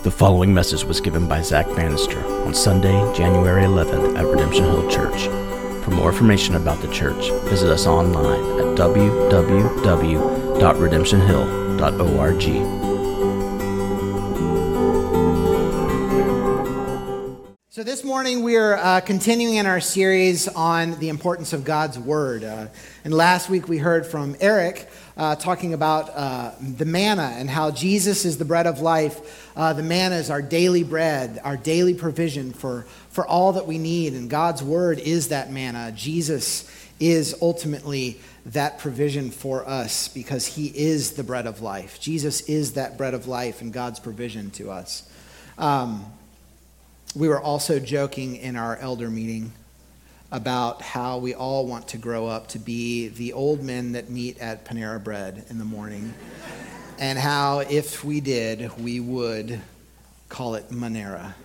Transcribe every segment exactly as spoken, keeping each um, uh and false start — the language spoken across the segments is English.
The following message was given by Zach Bannister on Sunday, January eleventh at Redemption Hill Church. For more information about the church, visit us online at w w w dot redemption hill dot org. So this morning we are uh, continuing in our series on the importance of God's Word. Uh, and last week we heard from Eric uh, talking about uh, the manna and how Jesus is the bread of life. Uh, the manna is our daily bread, our daily provision for, for all that we need. And God's Word is that manna. Jesus is ultimately that provision for us because he is the bread of life. Jesus is that bread of life and God's provision to us. Um, We were also joking in our elder meeting about how we all want to grow up to be the old men that meet at Panera Bread in the morning, and how if we did, we would call it Monera.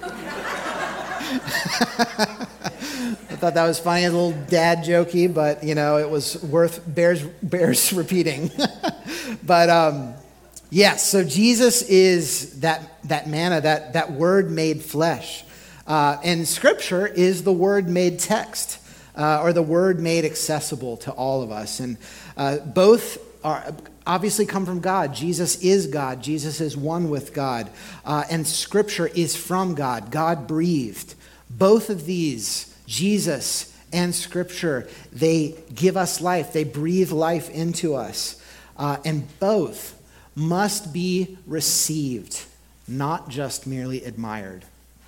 I thought that was funny, a little dad jokey, but you know, it was worth bears bears repeating. But um, yes, so Jesus is that that manna, that, that word made flesh. Uh, and Scripture is the word made text, uh, or the word made accessible to all of us. And uh, both are obviously come from God. Jesus is God. Jesus is one with God. Uh, and Scripture is from God. God breathed. Both of these, Jesus and Scripture, they give us life. They breathe life into us. Uh, and both must be received, not just merely admired.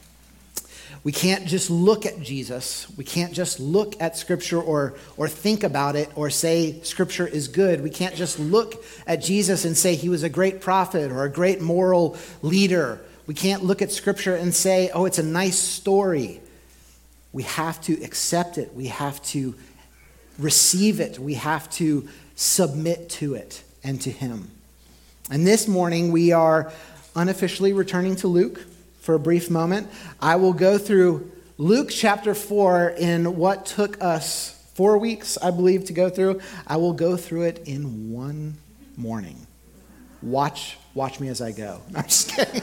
We can't just look at Jesus. We can't just look at Scripture or, or think about it or say Scripture is good. We can't just look at Jesus and say he was a great prophet or a great moral leader. We can't look at Scripture and say, oh, it's a nice story. We have to accept it. We have to receive it. We have to submit to it and to him. And this morning, we are unofficially returning to Luke for a brief moment. I will go through Luke chapter four in what took us four weeks, I believe, to go through. I will go through it in one morning. Watch watch me as I go. No, I'm just kidding.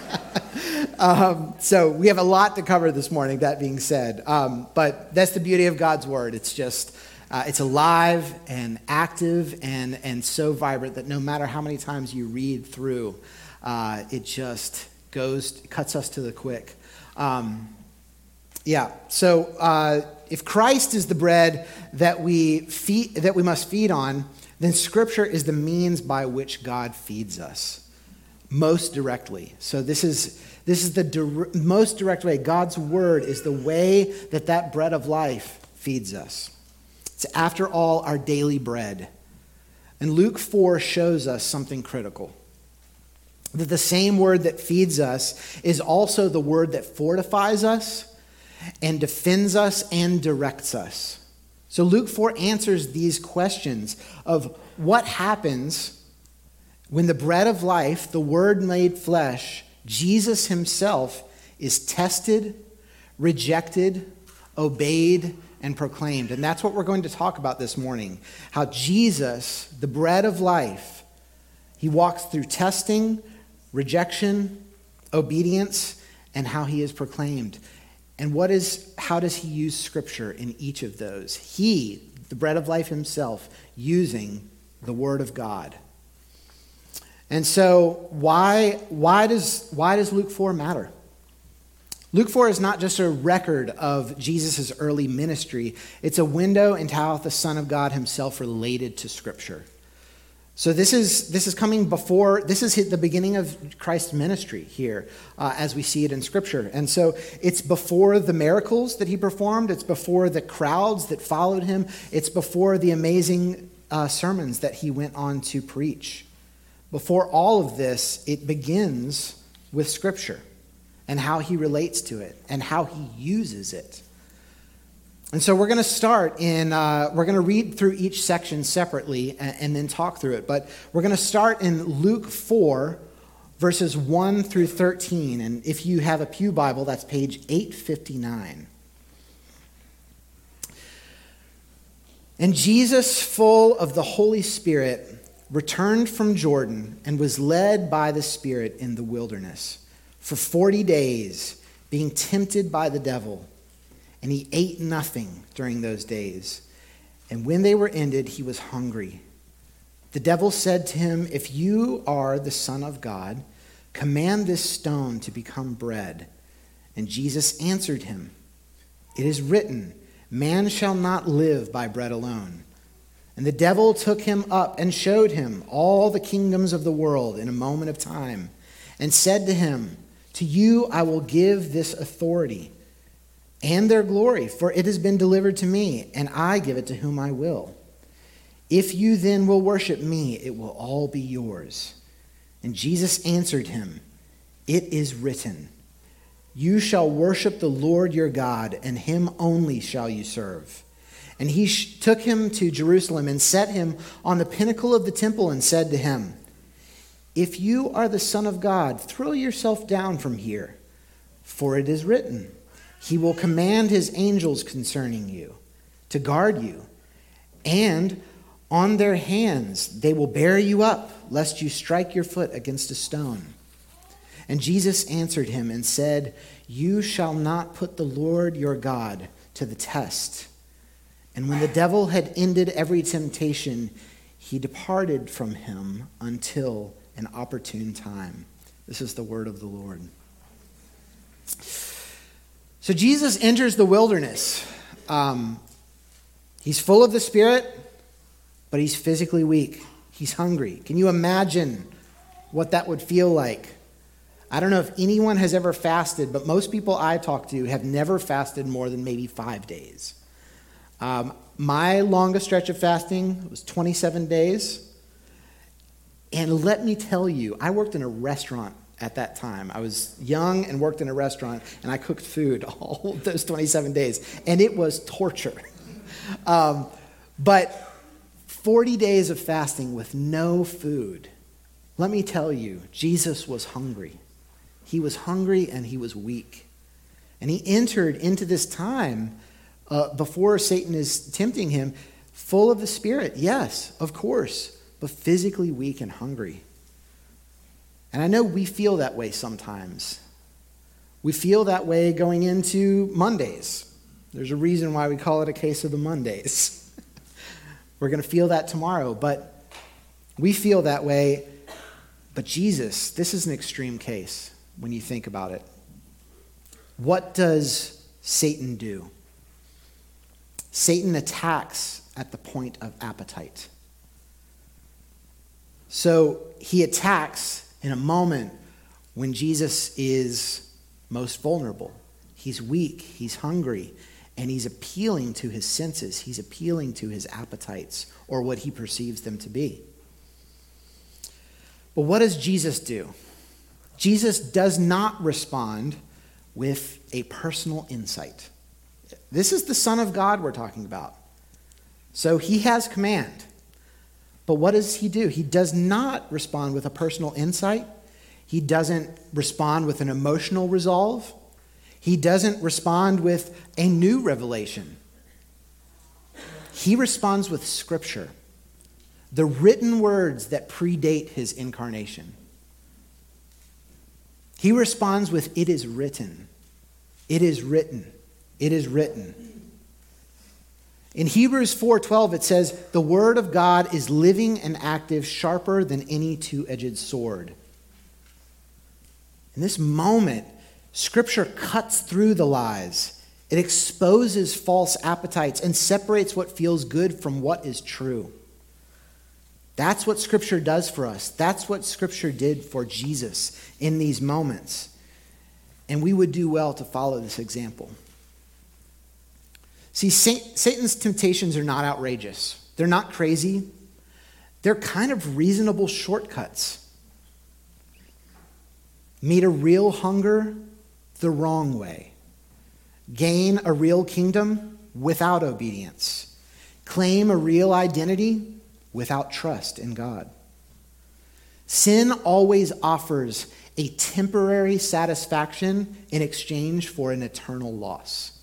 um, so we have a lot to cover this morning, that being said. Um, but that's the beauty of God's Word. It's just... Uh, it's alive and active and, and so vibrant that no matter how many times you read through, uh, it just goes, cuts us to the quick. Um, yeah, so uh, if Christ is the bread that we feed, that we must feed on, then Scripture is the means by which God feeds us most directly. So this is this is the dir- most direct way. God's Word is the way that that bread of life feeds us. It's, after all, our daily bread. And Luke four shows us something critical. That the same word that feeds us is also the word that fortifies us and defends us and directs us. So Luke four answers these questions of what happens when the bread of life, the word made flesh, Jesus himself, is tested, rejected, obeyed, and proclaimed. And that's what we're going to talk about this morning. How Jesus, the bread of life, he walks through testing, rejection, obedience, and how he is proclaimed. And what is, how does he use Scripture in each of those? He, the bread of life himself, using the Word of God. And so why, why does, why does Luke four matter? Luke four is not just a record of Jesus' early ministry. It's a window into how the Son of God himself related to Scripture. So this is this is coming before, this is the beginning of Christ's ministry here uh, as we see it in Scripture. And so it's before the miracles that he performed. It's before the crowds that followed him. It's before the amazing uh, sermons that he went on to preach. Before all of this, it begins with Scripture and how he relates to it, and how he uses it. And so we're going to start in, uh, we're going to read through each section separately and, and then talk through it. But we're going to start in Luke four, verses one through thirteen. And if you have a Pew Bible, that's page eight fifty-nine. And Jesus, full of the Holy Spirit, returned from Jordan and was led by the Spirit in the wilderness for forty days, being tempted by the devil. And he ate nothing during those days. And when they were ended, he was hungry. The devil said to him, "If you are the Son of God, command this stone to become bread." And Jesus answered him, "It is written, man shall not live by bread alone." And the devil took him up and showed him all the kingdoms of the world in a moment of time, and said to him, "To you I will give this authority and their glory, for it has been delivered to me, and I give it to whom I will. If you then will worship me, it will all be yours." And Jesus answered him, "It is written, you shall worship the Lord your God, and him only shall you serve." And he sh- took him to Jerusalem and set him on the pinnacle of the temple and said to him, "If you are the Son of God, throw yourself down from here, for it is written, he will command his angels concerning you to guard you, and on their hands they will bear you up, lest you strike your foot against a stone." And Jesus answered him and said, "You shall not put the Lord your God to the test." And when the devil had ended every temptation, he departed from him until an opportune time. This is the word of the Lord. So Jesus enters the wilderness. Um, he's full of the Spirit, but he's physically weak. He's hungry. Can you imagine what that would feel like? I don't know if anyone has ever fasted, but most people I talk to have never fasted more than maybe five days. Um, my longest stretch of fasting was twenty-seven days. And let me tell you, I worked in a restaurant at that time. I was young and worked in a restaurant, and I cooked food all those twenty-seven days. And it was torture. um, but forty days of fasting with no food. Let me tell you, Jesus was hungry. He was hungry and he was weak. And he entered into this time uh, before Satan is tempting him, full of the Spirit. Yes, of course, but physically weak and hungry. And I know we feel that way sometimes. We feel that way going into Mondays. There's a reason why we call it a case of the Mondays. We're going to feel that tomorrow, but we feel that way. But Jesus, this is an extreme case when you think about it. What does Satan do? Satan attacks at the point of appetite. So he attacks in a moment when Jesus is most vulnerable. He's weak, he's hungry, and he's appealing to his senses. He's appealing to his appetites, or what he perceives them to be. But what does Jesus do? Jesus does not respond with a personal insight. This is the Son of God we're talking about. So he has command. But what does he do? He does not respond with a personal insight. He doesn't respond with an emotional resolve. He doesn't respond with a new revelation. He responds with Scripture, the written words that predate his incarnation. He responds with, "It is written. It is written. It is written." In Hebrews four twelve, it says, "The word of God is living and active, sharper than any two-edged sword." In this moment, Scripture cuts through the lies. It exposes false appetites and separates what feels good from what is true. That's what Scripture does for us. That's what Scripture did for Jesus in these moments. And we would do well to follow this example. See, Satan's temptations are not outrageous. They're not crazy. They're kind of reasonable shortcuts. Meet a real hunger the wrong way. Gain a real kingdom without obedience. Claim a real identity without trust in God. Sin always offers a temporary satisfaction in exchange for an eternal loss.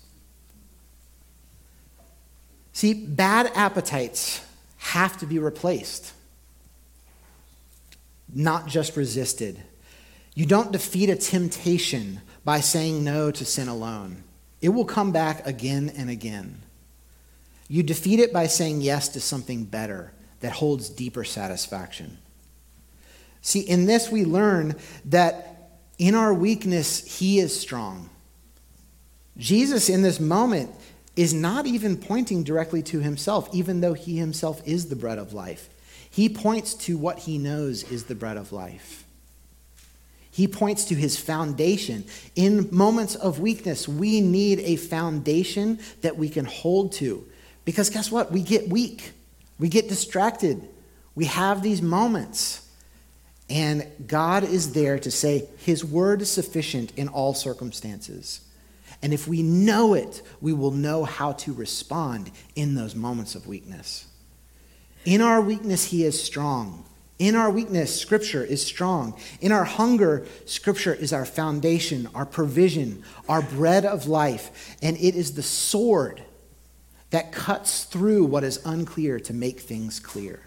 See, bad appetites have to be replaced, not just resisted. You don't defeat a temptation by saying no to sin alone. It will come back again and again. You defeat it by saying yes to something better that holds deeper satisfaction. See, in this we learn that in our weakness, he is strong. Jesus in this moment is not even pointing directly to himself, even though he himself is the bread of life. He points to what he knows is the bread of life. He points to his foundation. In moments of weakness, we need a foundation that we can hold to. Because guess what? We get weak. We get distracted. We have these moments. And God is there to say his word is sufficient in all circumstances. And if we know it, we will know how to respond in those moments of weakness. In our weakness, he is strong. In our weakness, Scripture is strong. In our hunger, Scripture is our foundation, our provision, our bread of life. And it is the sword that cuts through what is unclear to make things clear.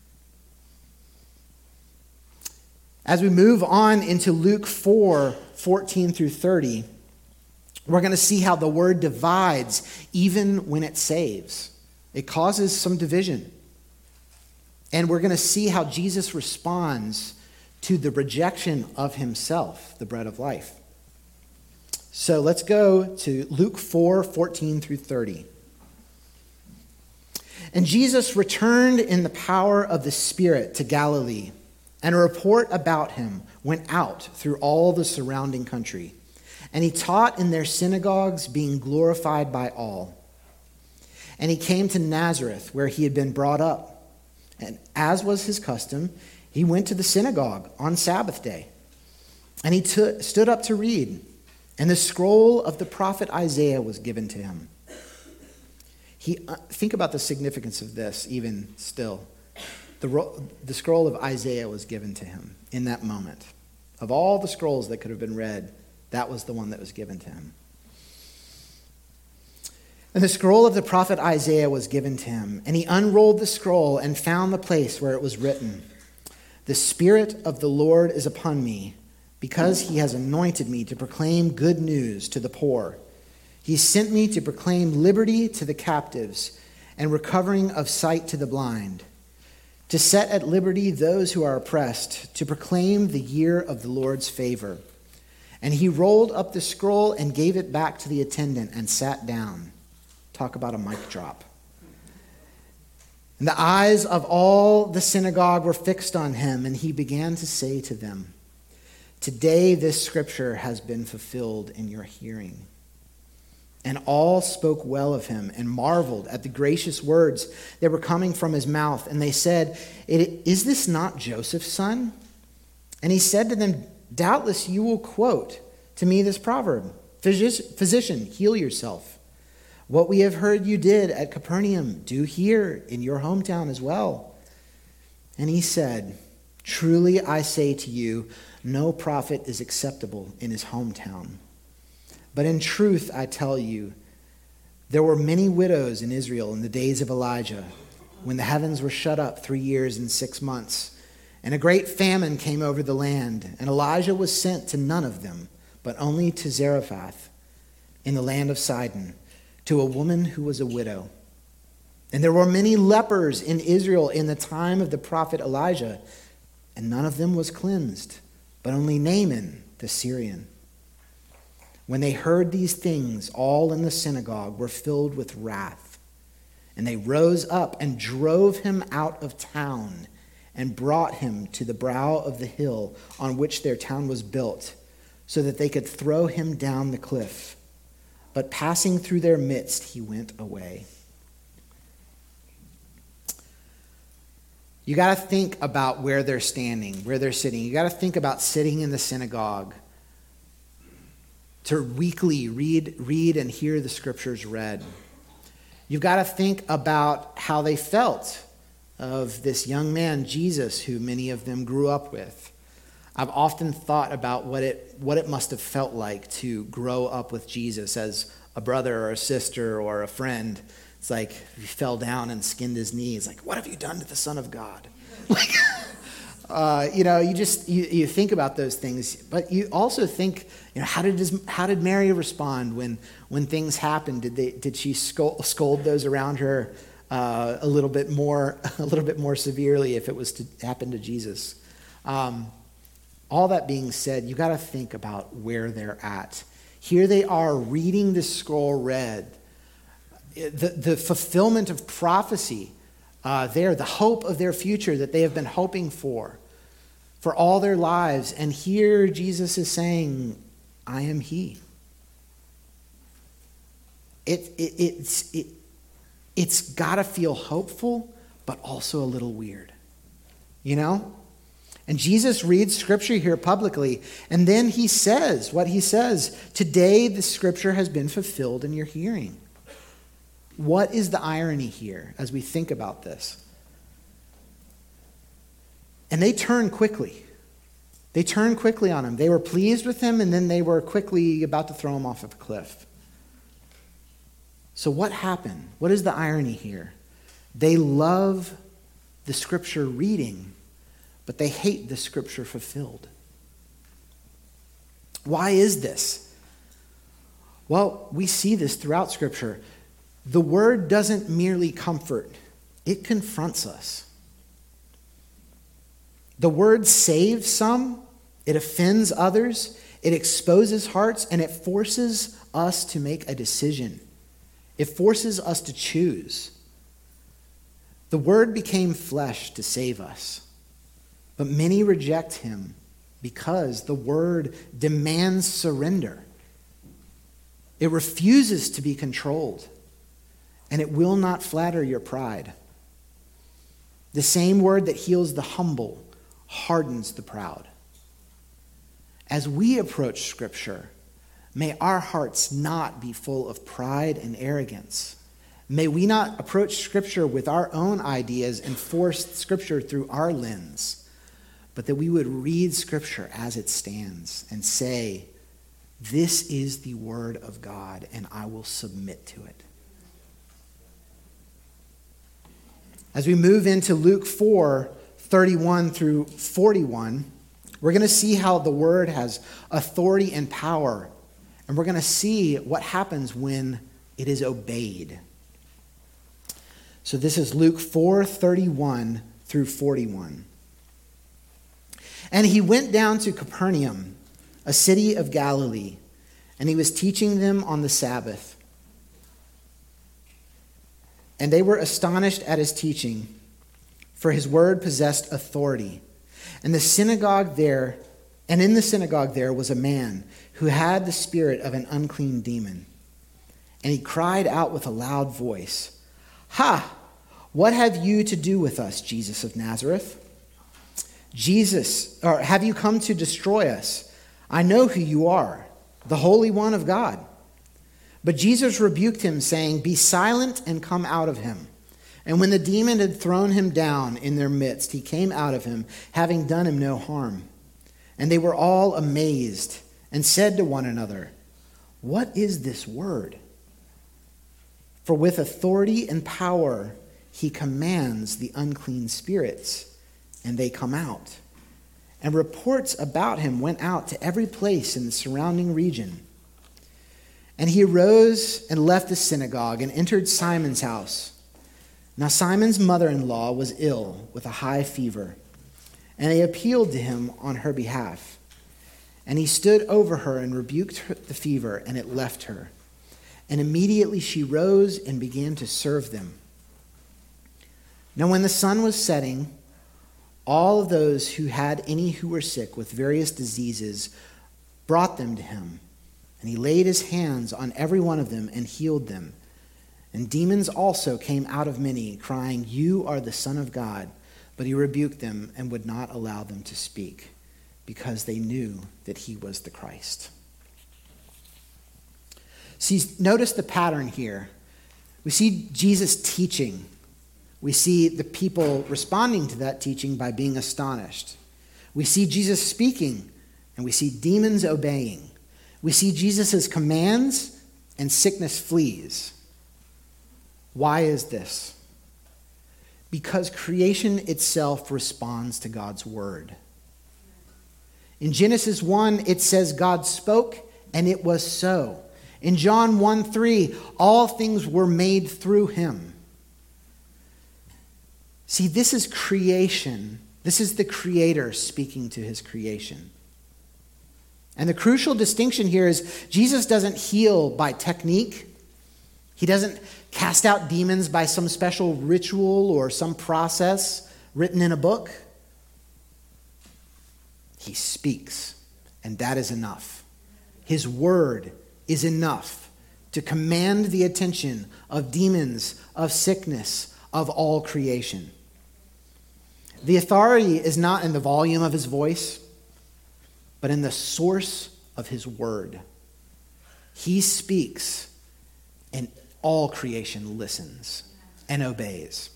As we move on into Luke four, fourteen through thirty, we're going to see how the word divides even when it saves. It causes some division. And we're going to see how Jesus responds to the rejection of himself, the bread of life. So let's go to Luke four, fourteen through thirty. And Jesus returned in the power of the Spirit to Galilee, and a report about him went out through all the surrounding country. And he taught in their synagogues, being glorified by all. And he came to Nazareth, where he had been brought up. And as was his custom, he went to the synagogue on Sabbath day. And he t- stood up to read. And the scroll of the prophet Isaiah was given to him. He uh, think about the significance of this even still. The, ro- the scroll of Isaiah was given to him in that moment. Of all the scrolls that could have been read, that was the one that was given to him. And the scroll of the prophet Isaiah was given to him. And he unrolled the scroll and found the place where it was written, "The Spirit of the Lord is upon me, because he has anointed me to proclaim good news to the poor. He sent me to proclaim liberty to the captives and recovering of sight to the blind, to set at liberty those who are oppressed, to proclaim the year of the Lord's favor." And he rolled up the scroll and gave it back to the attendant and sat down. Talk about a mic drop. And the eyes of all the synagogue were fixed on him, and he began to say to them, "Today this scripture has been fulfilled in your hearing." And all spoke well of him and marveled at the gracious words that were coming from his mouth. And they said, "Is this not Joseph's son?" And he said to them, "Doubtless you will quote to me this proverb, 'Physician, heal yourself. What we have heard you did at Capernaum, do here in your hometown as well." And he said, "Truly I say to you, no prophet is acceptable in his hometown. But in truth I tell you, there were many widows in Israel in the days of Elijah, when the heavens were shut up three years and six months, and a great famine came over the land, and Elijah was sent to none of them, but only to Zarephath in the land of Sidon, to a woman who was a widow. And there were many lepers in Israel in the time of the prophet Elijah, and none of them was cleansed, but only Naaman the Syrian." When they heard these things, all in the synagogue were filled with wrath. And they rose up and drove him out of town and brought him to the brow of the hill on which their town was built, so that they could throw him down the cliff. But passing through their midst, he went away. You got to think about where they're standing, where they're sitting. You got to think about sitting in the synagogue to weekly read, read and hear the scriptures read. You've got to think about how they felt of this young man, Jesus, who many of them grew up with. I've often thought about what it what it must have felt like to grow up with Jesus as a brother or a sister or a friend. It's like he fell down and skinned his knees. Like, what have you done to the Son of God? Like, Uh, you know, you just you, you think about those things, but you also think, you know, how did his, how did Mary respond when when things happened? Did they did she scold, scold those around her uh, a little bit more a little bit more severely if it was to happen to Jesus? Um, all that being said, you got to think about where they're at. Here they are reading the scroll read, the the fulfillment of prophecy. Uh, there, the hope of their future that they have been hoping for, for all their lives. And here Jesus is saying, I am he. It, it, it's it, it's got to feel hopeful, but also a little weird. You know? And Jesus reads scripture here publicly, and then he says what he says. Today the scripture has been fulfilled in your hearing. What is the irony here as we think about this? And they turn quickly. They turn quickly on him. They were pleased with him, and then they were quickly about to throw him off of a cliff. So what happened? What is the irony here? They love the scripture reading, but they hate the scripture fulfilled. Why is this? Well, we see this throughout scripture. The word doesn't merely comfort, it confronts us. The word saves some, it offends others, it exposes hearts, and it forces us to make a decision. It forces us to choose. The word became flesh to save us, but many reject him because the word demands surrender. It refuses to be controlled. And it will not flatter your pride. The same word that heals the humble hardens the proud. As we approach Scripture, may our hearts not be full of pride and arrogance. May we not approach Scripture with our own ideas and force Scripture through our lens, but that we would read Scripture as it stands and say, this is the word of God, and I will submit to it. As we move into Luke four, thirty-one through forty-one, we're going to see how the word has authority and power. And we're going to see what happens when it is obeyed. So this is Luke four, thirty-one through forty-one. And he went down to Capernaum, a city of Galilee, and he was teaching them on the Sabbath. And they were astonished at his teaching, for his word possessed authority. And the synagogue there, and in the synagogue there was a man who had the spirit of an unclean demon. And he cried out with a loud voice, "Ha! What have you to do with us, Jesus of Nazareth? Jesus, or have you come to destroy us? I know who you are, the Holy One of God." But Jesus rebuked him, saying, "Be silent and come out of him." And when the demon had thrown him down in their midst, he came out of him, having done him no harm. And they were all amazed and said to one another, "What is this word?" For with authority and power he commands the unclean spirits, and they come out. And reports about him went out to every place in the surrounding region. And he arose and left the synagogue and entered Simon's house. Now Simon's mother-in-law was ill with a high fever, and they appealed to him on her behalf. And he stood over her and rebuked her, the fever, and it left her. And immediately she rose and began to serve them. Now when the sun was setting, all of those who had any who were sick with various diseases brought them to him. And he laid his hands on every one of them and healed them. And demons also came out of many, crying, "You are the Son of God." But he rebuked them and would not allow them to speak, because they knew that he was the Christ. See, notice the pattern here. We see Jesus teaching. We see the people responding to that teaching by being astonished. We see Jesus speaking, and we see demons obeying. We see Jesus' commands, and sickness flees. Why is this? Because creation itself responds to God's word. In Genesis one, it says God spoke and it was so. In John one three, all things were made through him. See, this is creation. This is the Creator speaking to his creation. And the crucial distinction here is Jesus doesn't heal by technique. He doesn't cast out demons by some special ritual or some process written in a book. He speaks, and that is enough. His word is enough to command the attention of demons, of sickness, of all creation. The authority is not in the volume of his voice, but in the source of his word. He speaks, and all creation listens and obeys.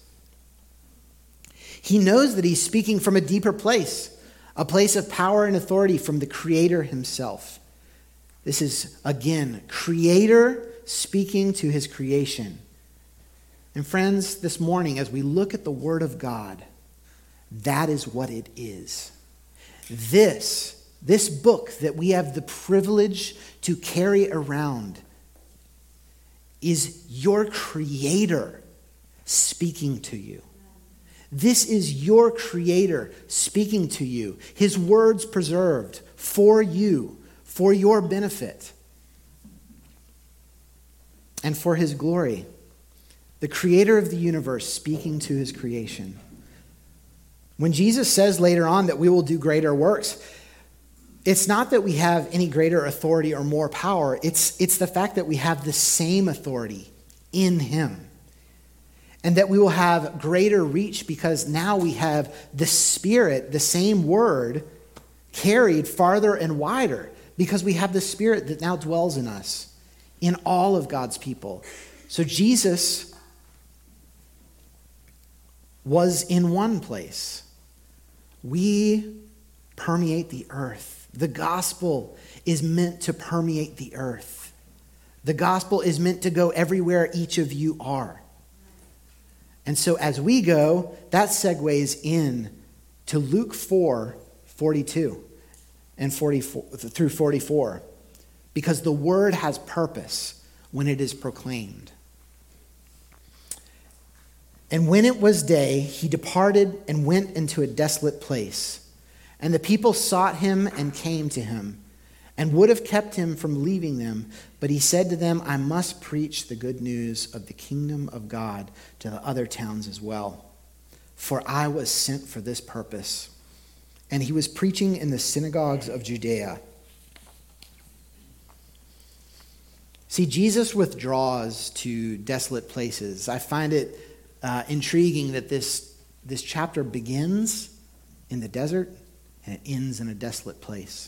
He knows that he's speaking from a deeper place, a place of power and authority from the Creator himself. This is, again, Creator speaking to his creation. And friends, this morning, as we look at the Word of God, that is what it is. This, this book that we have the privilege to carry around is your Creator speaking to you. This is your Creator speaking to you. His words preserved for you, for your benefit, and for his glory. The Creator of the universe speaking to his creation. When Jesus says later on that we will do greater works, it's not that we have any greater authority or more power. It's, it's the fact that we have the same authority in him. And that we will have greater reach because now we have the Spirit, the same word, carried farther and wider because we have the Spirit that now dwells in us, in all of God's people. So Jesus was in one place. We permeate the earth. The gospel is meant to permeate the earth. The gospel is meant to go everywhere each of you are. And so as we go, that segues in to Luke four, forty-two and forty-four through forty-four, because the word has purpose when it is proclaimed. And when it was day, he departed and went into a desolate place. And the people sought him and came to him, and would have kept him from leaving them. But he said to them, I must preach the good news of the kingdom of God to the other towns as well. For I was sent for this purpose. And he was preaching in the synagogues of Judea. See, Jesus withdraws to desolate places. I find it uh, intriguing that this, this chapter begins in the desert and it ends in a desolate place.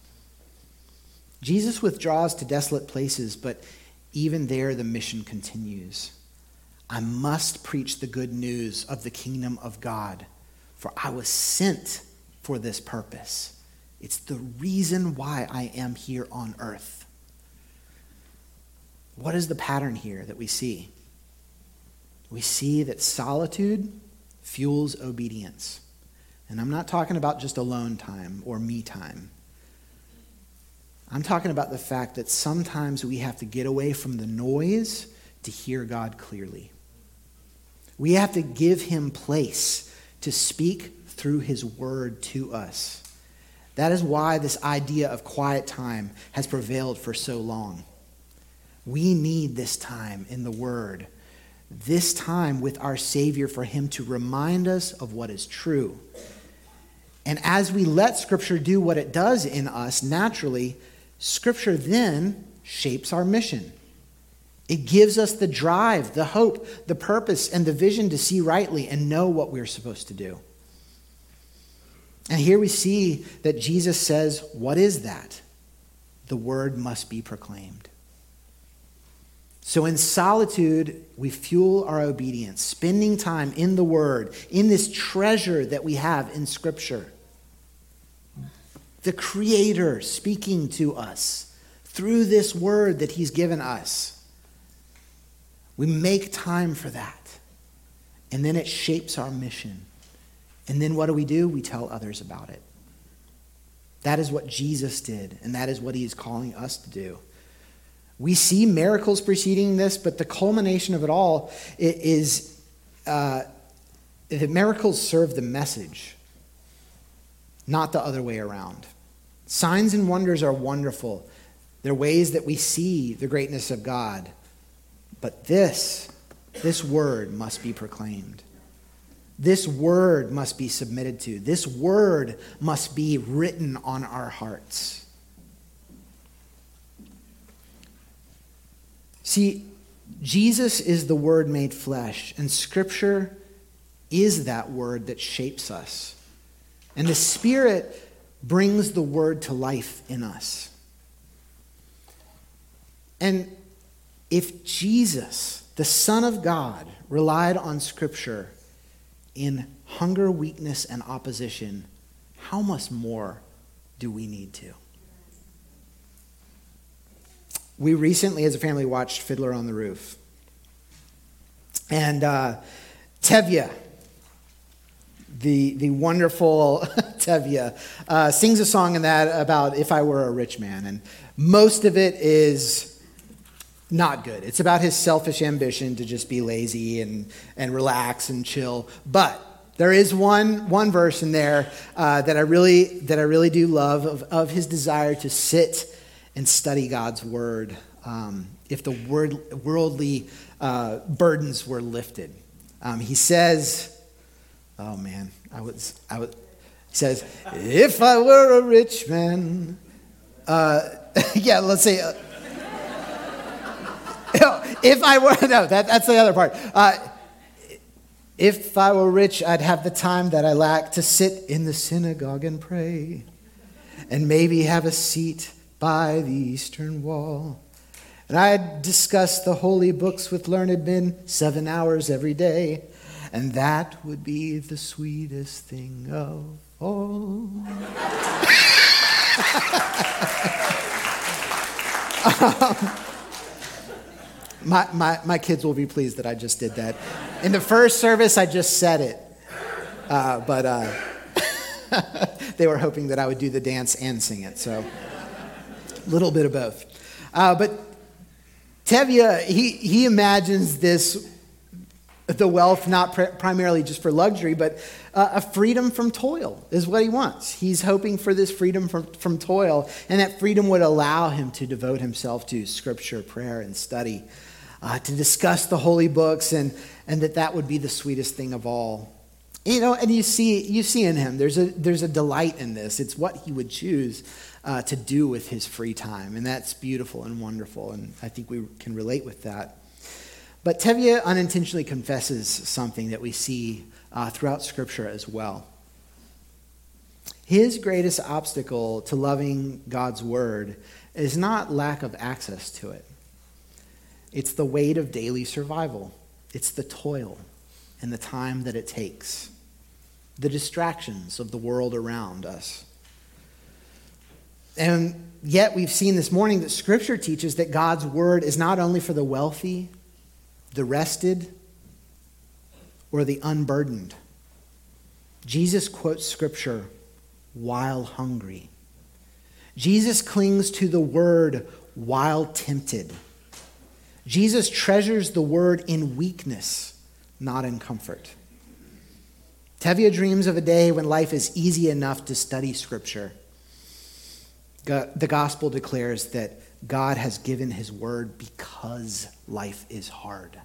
Jesus withdraws to desolate places, but even there the mission continues. I must preach the good news of the kingdom of God, for I was sent for this purpose. It's the reason why I am here on earth. What is the pattern here that we see? We see that solitude fuels obedience. And I'm not talking about just alone time or me time. I'm talking about the fact that sometimes we have to get away from the noise to hear God clearly. We have to give him place to speak through his word to us. That is why this idea of quiet time has prevailed for so long. We need this time in the word, this time with our Savior for him to remind us of what is true. And as we let Scripture do what it does in us naturally, Scripture then shapes our mission. It gives us the drive, the hope, the purpose, and the vision to see rightly and know what we're supposed to do. And here we see that Jesus says, what is that? The word must be proclaimed. So in solitude, we fuel our obedience, spending time in the word, in this treasure that we have in Scripture. The Creator speaking to us through this word that he's given us. We make time for that. and then it shapes our mission. And then what do we do? We tell others about it. That is what Jesus did, and that is what he is calling us to do. We see miracles preceding this, but the culmination of it all is uh, that miracles serve the message, not the other way around. Signs and wonders are wonderful. They're ways that we see the greatness of God. But this, this word must be proclaimed. This word must be submitted to. This word must be written on our hearts. See, Jesus is the Word made flesh, and Scripture is that Word that shapes us. And the Spirit brings the Word to life in us. And if Jesus, the Son of God, relied on Scripture in hunger, weakness, and opposition, how much more do we need to? We recently, as a family, watched Fiddler on the Roof. And uh, Tevye, the, the wonderful Tevye, uh, sings a song in that about if I were a rich man. And most of it is not good. It's about his selfish ambition to just be lazy and, and relax and chill. But there is one one verse in there uh, that I really that I really do love of, of his desire to sit and study God's word. Um, if the word, worldly uh, burdens were lifted, um, he says, "Oh man, I was I was." He says, "If I were a rich man," uh, yeah, let's say. Uh, If I were, no, that, that's the other part. Uh, if I were rich, I'd have the time that I lack to sit in the synagogue and pray, and maybe have a seat by the eastern wall. And I'd discuss the holy books with learned men seven hours every day, and that would be the sweetest thing of all. um, My, my my kids will be pleased that I just did that. In the first service, I just said it. Uh, but uh, they were hoping that I would do the dance and sing it. So a little bit of both. Uh, but Tevye, he, he imagines this, the wealth not pr- primarily just for luxury, but uh, a freedom from toil is what he wants. He's hoping for this freedom from, from toil, and that freedom would allow him to devote himself to scripture, prayer, and study. Uh, to discuss the holy books, and, and that that would be the sweetest thing of all. You know, and you see you see in him, there's a there's a delight in this. It's what he would choose uh, to do with his free time, and that's beautiful and wonderful, and I think we can relate with that. But Tevye unintentionally confesses something that we see uh, throughout Scripture as well. His greatest obstacle to loving God's word is not lack of access to it. It's the weight of daily survival. It's the toil and the time that it takes. The distractions of the world around us. And yet we've seen this morning that Scripture teaches that God's word is not only for the wealthy, the rested, or the unburdened. Jesus quotes Scripture while hungry. Jesus clings to the word while tempted. Jesus treasures the word in weakness, not in comfort. Tevye dreams of a day when life is easy enough to study Scripture. The gospel declares that God has given his word because life is hard.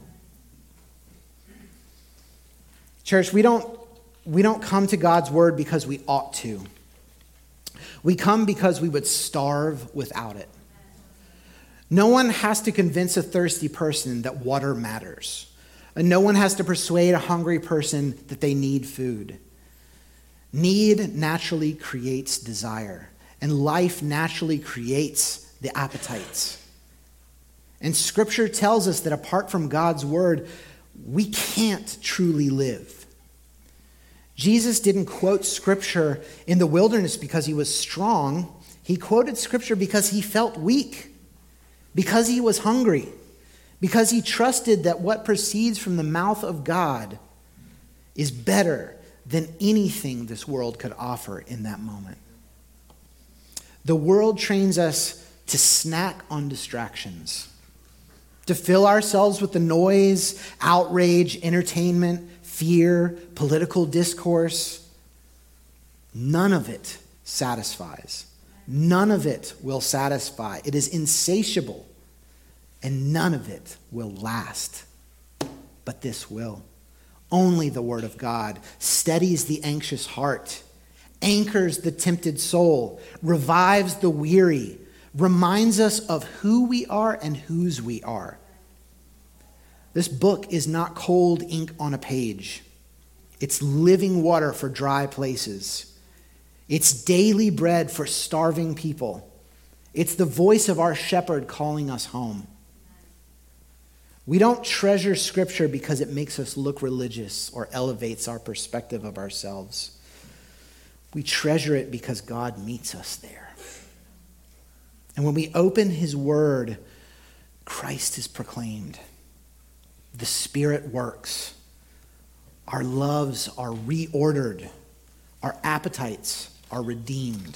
Church, we don't, we don't come to God's word because we ought to. We come because we would starve without it. No one has to convince a thirsty person that water matters. And no one has to persuade a hungry person that they need food. Need naturally creates desire, and life naturally creates the appetites. And Scripture tells us that apart from God's word, we can't truly live. Jesus didn't quote Scripture in the wilderness because he was strong. He quoted Scripture because he felt weak. Because he was hungry, because he trusted that what proceeds from the mouth of God is better than anything this world could offer in that moment. The world trains us to snack on distractions, to fill ourselves with the noise, outrage, entertainment, fear, political discourse. None of it satisfies. None of it will satisfy. It is insatiable, and none of it will last. But this will. Only the Word of God steadies the anxious heart, anchors the tempted soul, revives the weary, reminds us of who we are and whose we are. This book is not cold ink on a page. It's living water for dry places. It's daily bread for starving people. It's the voice of our shepherd calling us home. We don't treasure Scripture because it makes us look religious or elevates our perspective of ourselves. We treasure it because God meets us there. And when we open His Word, Christ is proclaimed. The Spirit works. Our loves are reordered. Our appetites are redeemed.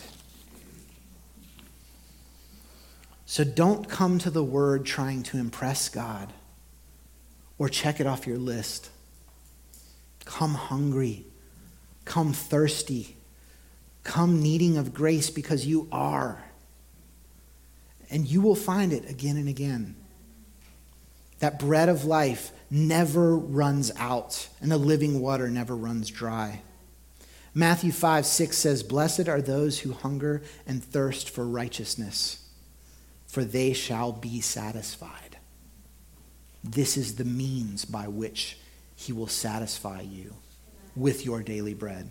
So don't come to the Word trying to impress God or check it off your list. Come hungry. Come thirsty. Come needing of grace because you are. And you will find it again and again. That bread of life never runs out, and the living water never runs dry. Matthew five six says, "Blessed are those who hunger and thirst for righteousness, for they shall be satisfied." This is the means by which He will satisfy you with your daily bread.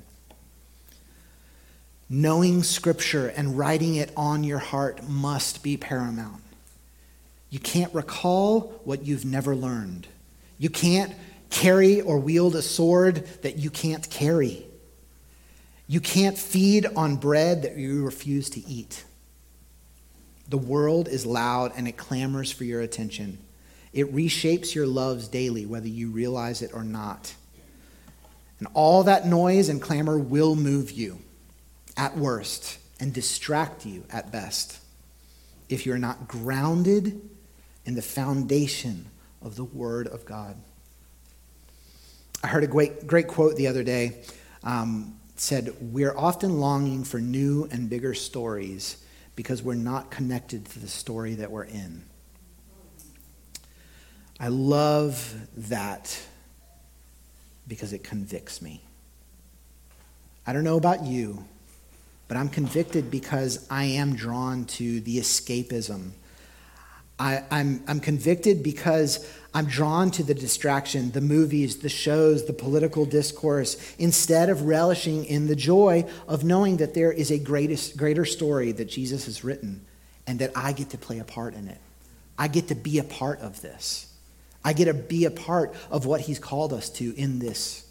Knowing Scripture and writing it on your heart must be paramount. You can't recall what you've never learned. You can't carry or wield a sword that you can't carry. You can't feed on bread that you refuse to eat. The world is loud and it clamors for your attention. It reshapes your loves daily, whether you realize it or not. And all that noise and clamor will move you at worst and distract you at best if you're not grounded in the foundation of the Word of God. I heard a great, great quote the other day. Um, it said, "We're often longing for new and bigger stories because we're not connected to the story that we're in." I love that because it convicts me. I don't know about you, but I'm convicted because I am drawn to the escapism. I, I'm, I'm convicted because I'm drawn to the distraction, the movies, the shows, the political discourse, instead of relishing in the joy of knowing that there is a greatest, greater story that Jesus has written and that I get to play a part in it. I get to be a part of this. I get to be a part of what He's called us to in this.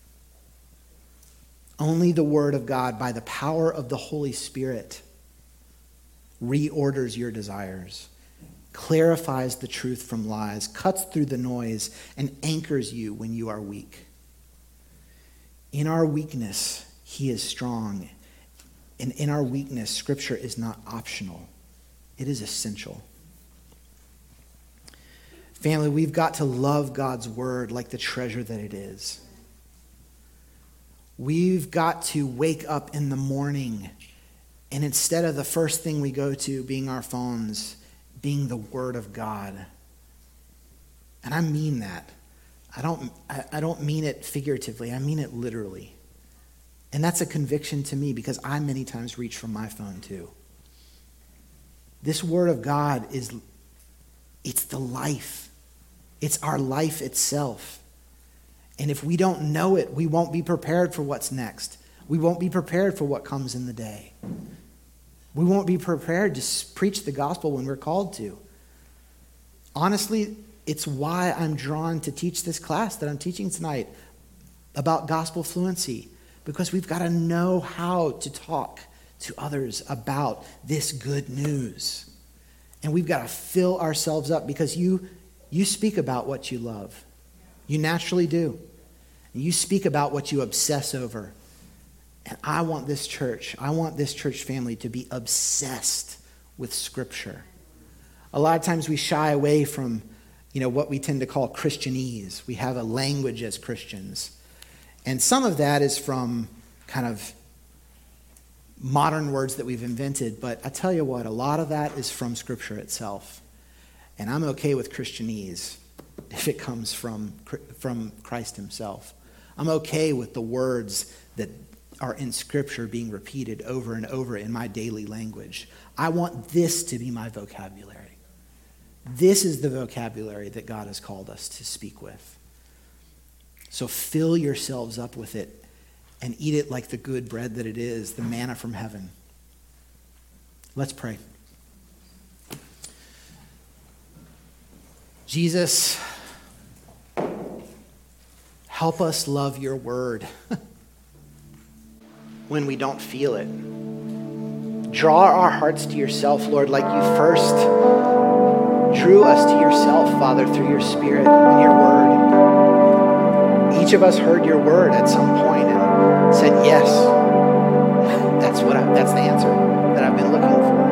Only the Word of God, by the power of the Holy Spirit, reorders your desires, clarifies the truth from lies, cuts through the noise, and anchors you when you are weak. In our weakness, He is strong. And in our weakness, Scripture is not optional. It is essential. Family, we've got to love God's Word like the treasure that it is. We've got to wake up in the morning, and instead of the first thing we go to being our phones, being the Word of God. And I mean that. I don't, I, I don't mean it figuratively. I mean it literally. And that's a conviction to me because I many times reach for my phone too. This Word of God is, it's the life. It's our life itself. And if we don't know it, we won't be prepared for what's next. We won't be prepared for what comes in the day. We won't be prepared to preach the gospel when we're called to. Honestly, it's why I'm drawn to teach this class that I'm teaching tonight about gospel fluency, because we've got to know how to talk to others about this good news. And we've got to fill ourselves up because you you speak about what you love. You naturally do. You speak about what you obsess over. And I want this church, I want this church family to be obsessed with Scripture. A lot of times we shy away from, you know, what we tend to call Christianese. We have a language as Christians. And some of that is from kind of modern words that we've invented. But I tell you what, a lot of that is from Scripture itself. And I'm okay with Christianese if it comes from, from Christ himself. I'm okay with the words that are in Scripture being repeated over and over in my daily language. I want this to be my vocabulary. This is the vocabulary that God has called us to speak with. So fill yourselves up with it and eat it like the good bread that it is, the manna from heaven. Let's pray. Jesus, help us love your word when we don't feel it. Draw our hearts to yourself, Lord, like you first drew us to yourself, Father, through your Spirit and your word. Each of us heard your word at some point and said, yes, that's what I, that's the answer that I've been looking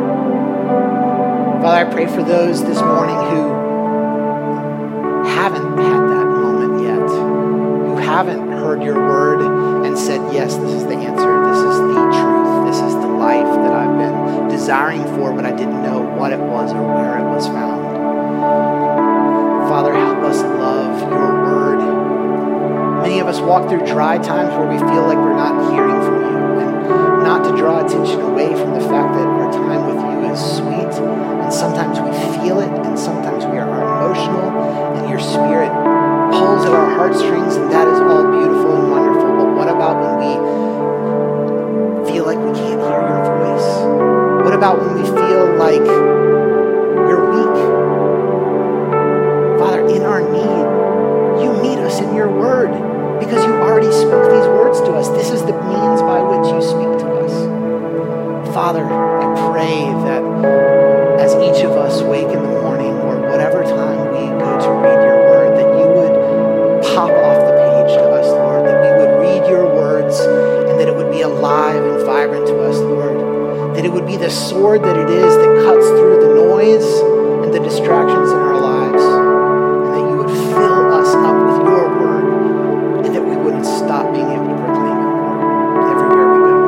for. Father, I pray for those this morning who haven't had that moment yet, who haven't heard your word and said, yes, this is the answer, this is the truth, this is the life that I've been desiring for, but I didn't know what it was or where it was found. Father, help us love your word. Many of us walk through dry times where we feel like we're not hearing from you, and not to draw attention away from the fact that our time with you is sweet, and sometimes we feel it, and sometimes we are emotional, and your Spirit pulls at our heartstrings, and that is all beautiful and wonderful. But what about when we feel like we can't hear your voice? What about when we feel like you're weak? Father, in our need, you meet us in your word because you already spoke these words to us. This is the means by which you speak to us. Father, I pray that as each of us wake in the morning or whatever time we go to read your word, that you would pop off the page to us, Lord, that we would read your words and that it would be alive and vibrant to us, Lord, that it would be the sword that it is that cuts through the noise and the distractions in our lives, and that you would fill us up with your word, and that we wouldn't stop being able to proclaim it, Lord, everywhere we go.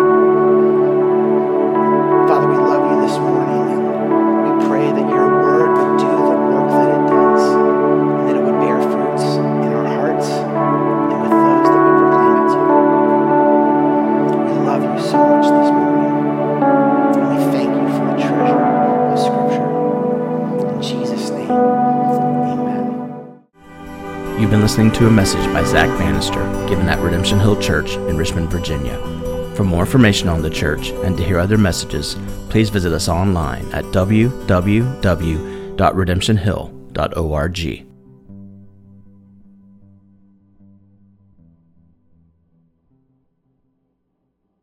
Father, we love you this morning, and we pray that your word would do the work that it does, and that it would bear fruits in our hearts and with those that we proclaim it to. We love you so much this morning, and we thank you for the treasure of Scripture. In Jesus' name, amen. You've been listening to a message by Zach Bannister given at Redemption Hill Church in Richmond, Virginia. For more information on the church and to hear other messages, please visit us online at w w w dot redemption hill dot org.